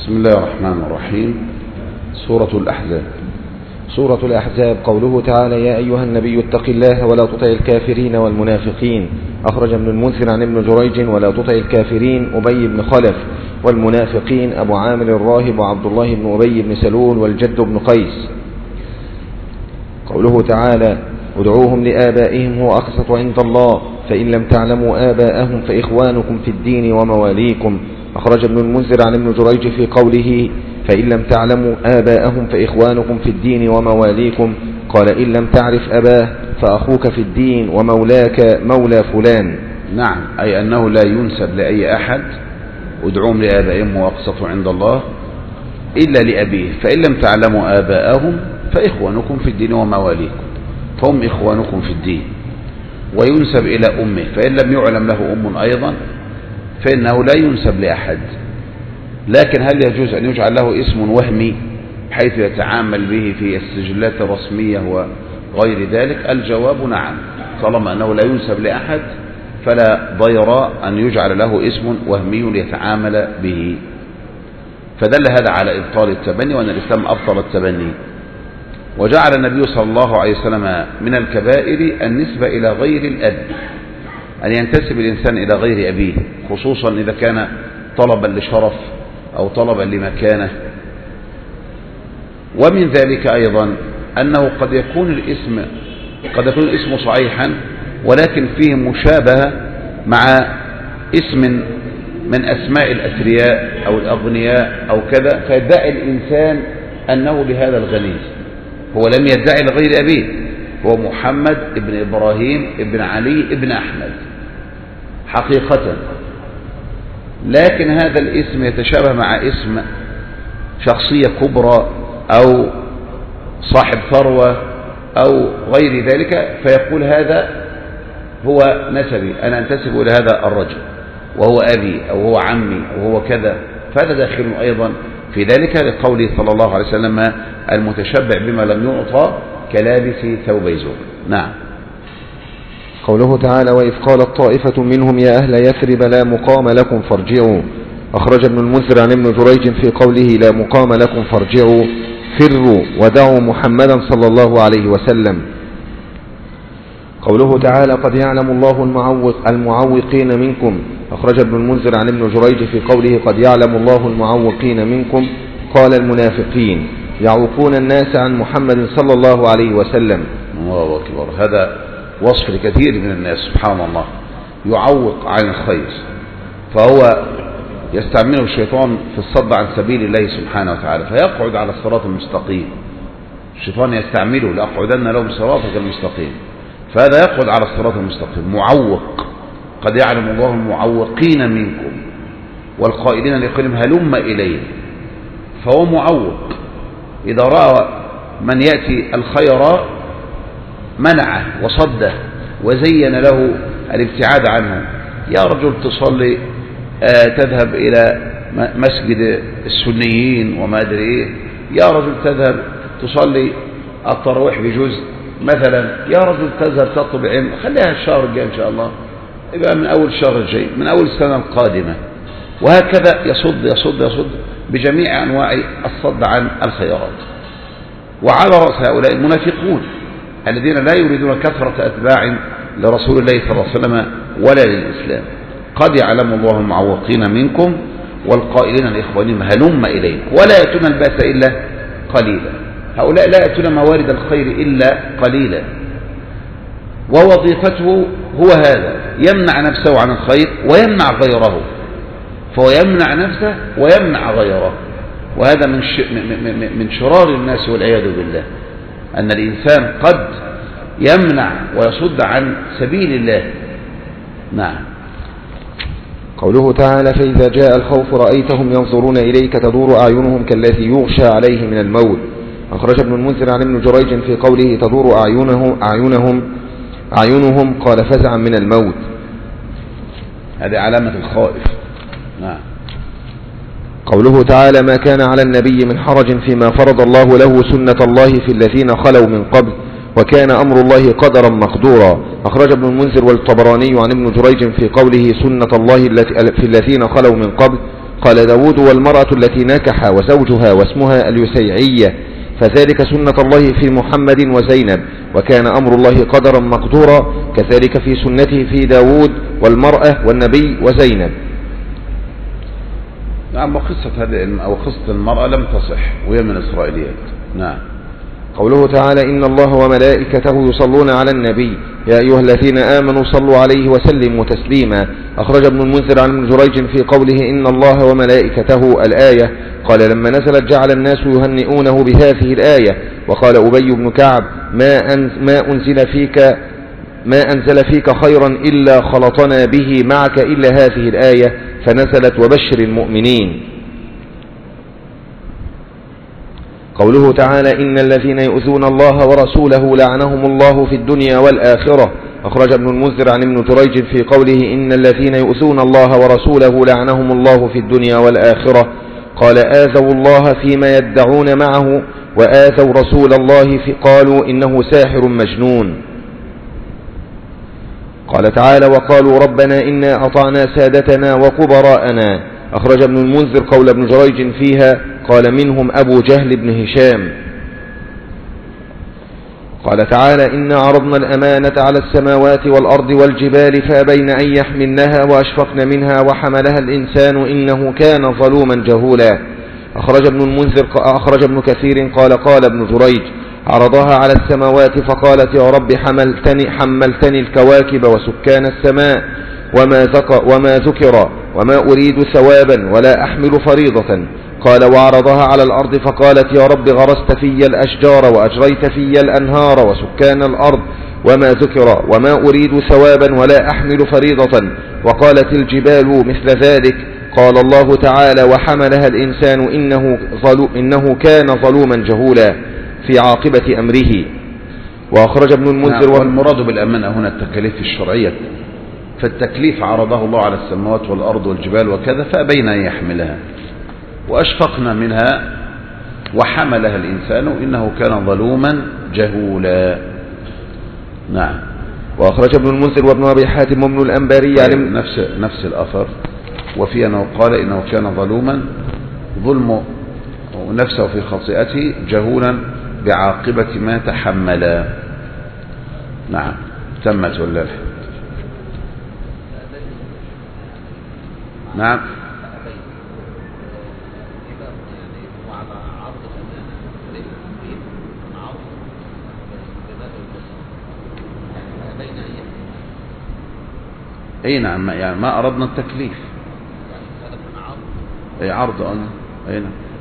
بسم الله الرحمن الرحيم. سورة الأحزاب. سورة الأحزاب. قوله تعالى: يا أيها النبي اتق الله ولا تطع الكافرين والمنافقين. أخرج ابن المنذر عن ابن جريج: ولا تطع الكافرين أبي بن خلف، والمنافقين أبو عامر الراهب وعبد الله بن أبي بن سلول والجد بن قيس. قوله تعالى: ادعوهم لآبائهم هو أقسط عند الله، فإن لم تعلموا آباءهم فإخوانكم في الدين ومواليكم. أخرج ابن المنذر عن ابن جريج في قوله: فإن لم تعلموا آباءهم فإخوانكم في الدين ومواليكم، قال: إن لم تعرف أباه فأخوك في الدين ومولاك مولى فلان. نعم، أي أنه لا ينسب لأي أحد ادعوهم لآبائهم هو أقسط عند الله إلا لأبيه، فإن لم تعلموا آباءهم فإخوانكم في الدين ومواليكم، فهم إخوانكم في الدين. وينسب إلى أمه، فإن لم يعلم له أم أيضا فإنه لا ينسب لأحد. لكن هل يجوز أن يجعل له اسم وهمي حيث يتعامل به في السجلات الرسمية وغير ذلك؟ الجواب نعم، طالما أنه لا ينسب لأحد فلا ضير أن يجعل له اسم وهمي ليتعامل به. فدل هذا على إبطال التبني، وأن الإسلام أبطل التبني. وجعل النبي صلى الله عليه وسلم من الكبائر النسبة إلى غير الأب، أن ينتسب الإنسان إلى غير أبيه، خصوصا إذا كان طلبا لشرف أو طلبا لمكانة. ومن ذلك أيضا أنه قد يكون الاسم صحيحا ولكن فيه مشابهة مع اسم من أسماء الأثرياء أو الأغنياء أو كذا، فيدعي الإنسان أنه لهذا الغني، هو لم يدعي لغير أبيه، هو محمد ابن إبراهيم ابن علي ابن أحمد حقيقة، لكن هذا الاسم يتشابه مع اسم شخصية كبرى أو صاحب ثروة أو غير ذلك، فيقول هذا هو نسبي، أنا أنتسب إلى هذا الرجل وهو أبي أو هو عمي أو هو كذا، فهذا داخل أيضا في ذلك، لقوله صلى الله عليه وسلم: المتشبع بما لم يعطى كلابس ثوبي زور. نعم. قوله تعالى: وإذ قالت طائفة منهم يا أهل يثرب لا مقام لكم فارجعوا. أخرج ابن المنذر عن ابن جريج في قوله لا مقام لكم فارجعوا: فروا ودعوا محمدا صلى الله عليه وسلم. قوله تعالى: قد يعلم الله المعوقين منكم. أخرج ابن المنذر عن ابن جريج في قوله: قد يعلم الله المعوقين منكم، قال المنافقين يعوقون الناس عن محمد صلى الله عليه وسلم. الله أكبر. هذا وصف لكثير من الناس سبحان الله، يعوق عن الخير، فهو يستعمله الشيطان في الصد عن سبيل الله سبحانه وتعالى، فيقعد على الصراط المستقيم. الشيطان يستعمله: لأقعدن لهم صراطك المستقيم، فهذا يقعد على الصراط المستقيم معوق. قد يعلم الله المعوقين منكم والقائلين لقولهم هلم إليه، فهو معوق. إذا رأى من يأتي الخير منعه وصده وزين له الابتعاد عنه. يا رجل تصلي، تذهب إلى مسجد السنيين وما أدري إيه، يا رجل تذهب تصلي التراويح بجزء مثلا، يا رجل تذهب تطلب علم، خليها الشهر الجاي إن شاء الله، يبقى من أول الشهر الجاي، من أول السنة القادمة، وهكذا يصد يصد يصد بجميع أنواع الصد عن الخيرات. وعلى رأس هؤلاء المنافقون الذين لا يريدون كثرة أتباع لرسول الله صلى الله عليه وسلم ولا للإسلام. قد يعلم الله المعوقين منكم والقائلين لإخوانهم هلم إلينا، ولا يأتون البأس إلا قليلا. هؤلاء لا يأتون موارد الخير إلا قليلا، ووظيفته هو هذا: يمنع نفسه عن الخير ويمنع غيره، فهو يمنع نفسه ويمنع غيره. وهذا من شرار الناس والعياذ بالله، أن الإنسان قد يمنع ويصد عن سبيل الله. نعم. قوله تعالى: فإذا جاء الخوف رأيتهم ينظرون إليك تدور أعينهم كالذي يغشى عليه من الموت. أخرج ابن المنذر عن ابن جريج في قوله تدور أعينهم قال فزعا من الموت. هذه علامة الخائف. نعم. قوله تعالى: ما كان على النبي من حرج فيما فرض الله له سنة الله في الذين خلوا من قبل، وكان أمر الله قدرا مقدورا. أخرج ابن المنذر والطبراني عن ابن جريج في قوله سنة الله في الذين خلوا من قبل، قال داود: والمرأة التي نكح وزوجها واسمها اليسيعية، فذلك سنة الله في محمد وزينب، وكان أمر الله قدرا مقدورا، كذلك في سنته في داود والمرأة والنبي وزينب. نعم. وقصة هذه أو قصة المرأة لم تصح وهي من إسرائيليات. نعم. قوله تعالى: إن الله وملائكته يصلون على النبي يا أيها الذين آمنوا صلوا عليه وسلموا تسليما. أخرج ابن المنذر عن ابن جريج في قوله إن الله وملائكته الآية، قال لما نزلت جعل الناس يهنئونه بهذه الآية. وقال أبي بن كعب: ما أنزل فيك خيرا إلا خلطنا به معك إلا هذه الآية، فنزلت وبشر المؤمنين. قوله تعالى: إن الذين يؤذون الله ورسوله لعنهم الله في الدنيا والآخرة. أخرج ابن المنذر عن ابن جريج في قوله إن الذين يؤذون الله ورسوله لعنهم الله في الدنيا والآخرة، قال: آذوا الله فيما يدعون معه، وآذوا رسول الله قالوا إنه ساحر مجنون. قال تعالى: وقالوا ربنا إنا أطعنا سادتنا وكبراءنا. أخرج ابن المنذر قول ابن جريج فيها، قال منهم أبو جهل بن هشام. قال تعالى: إنا عرضنا الأمانة على السماوات والأرض والجبال فأبين أن يحملنها وأشفقن منها وحملها الإنسان إنه كان ظلوما جهولا. أخرج ابن كثير قال ابن جريج: عرضها على السماوات فقالت يا رب حملتني الكواكب وسكان السماء وما ذكر وما أريد ثوابا ولا أحمل فريضة. قال: وعرضها على الأرض فقالت يا رب غرست في الأشجار وأجريت في الأنهار وسكان الأرض وما ذكر وما أريد ثوابا ولا أحمل فريضة. وقالت الجبال مثل ذلك. قال الله تعالى: وحملها الإنسان إنه كان ظلوما جهولا في عاقبة أمره. وأخرج ابن المنذر. والمراد بالأمانة هنا التكاليف الشرعية، فالتكليف عرضه الله على السماوات والأرض والجبال وكذا فأبين أن يحملها وأشفقنا منها وحملها الإنسان إنه كان ظلوما جهولا. نعم. وأخرج ابن المنذر وابن أبي حاتم وابن الأنباري نفس الأثر، وفي أنه قال إنه كان ظلوما ظلم نفسه في خطيئته جهولا بعاقبة ما تحمل. نعم. تمت ولا لا؟ نعم. اي نعم، يعني ما اردنا التكليف، اي عرض اي نعم.